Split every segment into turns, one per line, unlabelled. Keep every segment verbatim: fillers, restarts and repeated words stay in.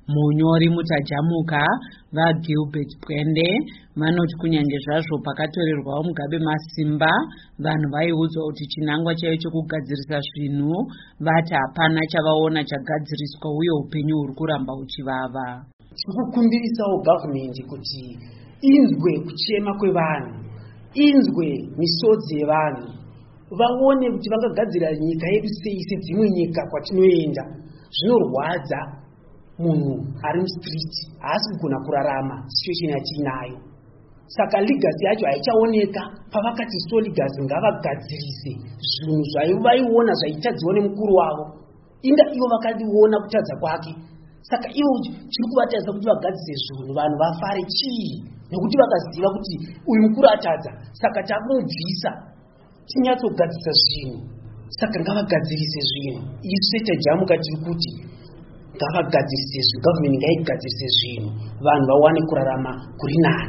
Munyori mutajamuka vaGilbert Pwende vanoti kunyange zvazvo pakatorerwawo Mugabe masimba, vanhu vaiudzwa kuti chinangwa chaivo chokugadzirisa zvinhu vati hapana chavaona chagadziriswa uye upenyu huri kuramba uchivava.
Tikukumbirisawo gavhumende kuti inzwe kuchema kwevanhu, inzwe misodzi yevanhu, vaone kuti vangagadzira nyika yedu sei sedzimwe nyika kwatinoenda. Zvinorwadza munhu ari mustriti haasi kugona kurarama situation yatinayo. Saka legacy yacho haichaoneka pavakati so legacy ngavagadzirise zvinhu zvaivaiona zvaitadziwa nemukuru wavo, inda ivo vakadiona kutadza kwake. Saka ivo chiri kuvatadza kuti vagadzirise zvinhu vanhu vafare chii, nekuti vakaziva kuti uyu mukuru atadza, saka takumubvisa tinyatsogadzirisa zvinhu. Saka ngavagadzirise zvinhu. Isu setajamuka tiri kuti ngavagadzirise zvinhu, gavhumende ngaigadzirise zvinhu, vanhu vawane kurarama kuri nani.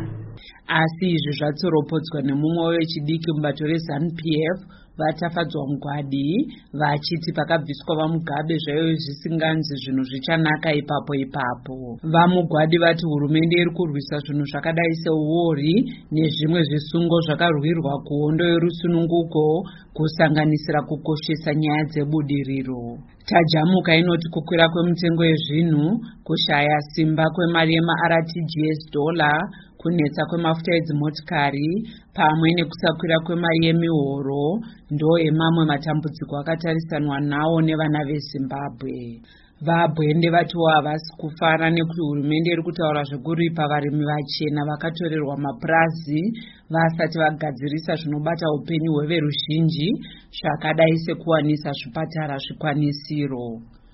Asi izvi zvatsoropodzwa nemumwe wechidiki mubato reZANU-P F vatafadzwa Mugwadi vachiti pakabviswa vaMugabe zvaive zvisinganzi zvinhu zvichanaka ipapo ipapo. VaMugwadi vati hurumende iri kurwisa zvinhu zvakadai seuori nezvimwe zvisungo zvakarwirwa kuhondo yerusununguko kusanganisira kukoshesa nyaya dzebudiriro. Tajamuka inoti kukwira kwemitengo yezvinhu, kushaya simba kwemari yemaR T G S dollar, kunetsa kwemafuta edzimotikari pamwe nekusakwira kwemari yemihoro ndo emamwe matambudziko akatarisanwa nawo nevana veZimbabwe. VaBwende vatiwo havasi kufara nekuti hurumende iri kutaura zvekuripa varimi vachena vakatorerwa mapurazi vasati vagadzirisa zvinobata upenyu hweveruzhinji zvakadai sekuwanisa zvipatara zvikwanisiro.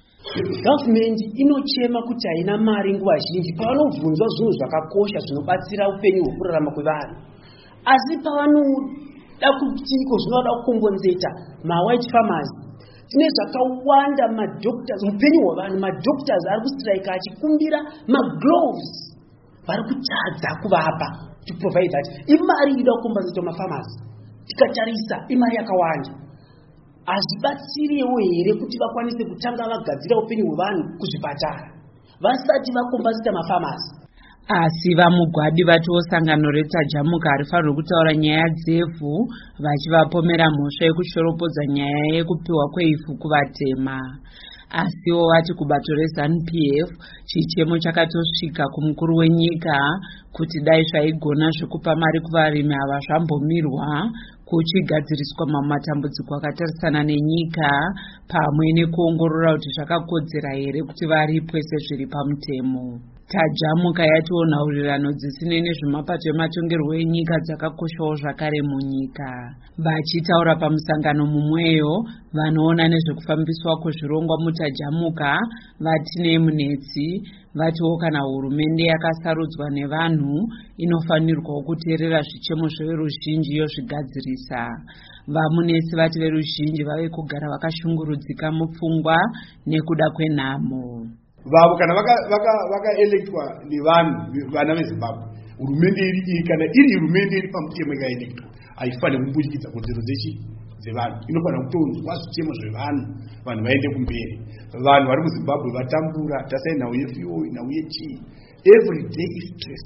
Gavhumende inochema kuti haina mari nguva zhinji pavanovhunzwa zvinhu zvakakosha zvinobatsira upenyu hwekurarama kwevanhu, asi pavanoda kutiniko zvinoda kukombonzeta mawhite farmers. Tine zvakawanda madoctors, upenyu hwavanhu, madoctors ari kustrike achikumbira magloves, vari kutadza kuvapa to provide that. Imari inoda kukombonzeta mafarmers, tikatarisa imari yakawanda. Hazvibatsiriwo here kuti vakwanise kutanga vagadzira upenyu hwevanhu kuzvipatara vasati vakombasita mafarmers.
Asi vaMugwadi vatiwo sangano retajamuka harifanirwi kutaura nyaya dzevhu vachivapomera mhosva yekushoropodza nyaya yekupiwa kweivhu kuvatema. Asiwo vati kubato reZANU-P F chichemo chakatosvika kumukuru wenyika kuti dai zvaigona zvekupa mari kuvarimi ava zvambomirwa kuchigadziriswa mamatambudziko akatarisana nenyika pamwe nekuongorora kuti zvakakodzera here kuti varipwe sezviri pamutemo. Tajamuka yatiwo nhaurirano dzisine nezvemapato ematongerwo enyika dzakakoshawo zvakare munyika. Vachitaura pamusangano mumweyo vanoona nezvekufambiswa kwezvirongwa mutajamuka vatine munetsi vatiwo kana hurumende yakasarudzwa nevanhu inofanirwawo kuteerera zvichemo zveveruzhinji yozvigadzirisa. Vamunetsi vati veruzhinji vave kugara vakashungurudzika mupfungwa nekuda kwenhamo
vavo kana vakaelektwa vaka nevanhu vana veZimbabwe. Hurumende iri kana iri hurumende iri pamutemo ikaelektwa haifaniri kumbudikidza kodzero dzechi dzevanhu, inofanira kutonzwa zvichemo zvevanhu, vanhu vaende kumberi. Vanhu vari muZimbabwe vatambura, tasai nhau yefuel, nhau yechii, every day is stress.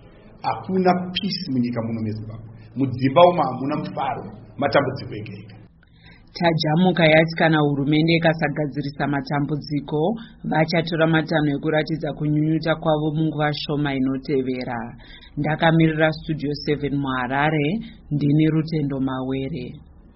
Hakuna peace munyika muno meZimbabwe. Mudzimba umo hamuna mufaro, matambudziko ega ega.
Tajamuka yati kana hurumende ikasagadzirisa matambudziko vachatora matanho ekuratidza kunyunyuta kwavo munguva shoma inotevera. Ndakamirira Studio seven muHarare, ndini Rutendo Mawere.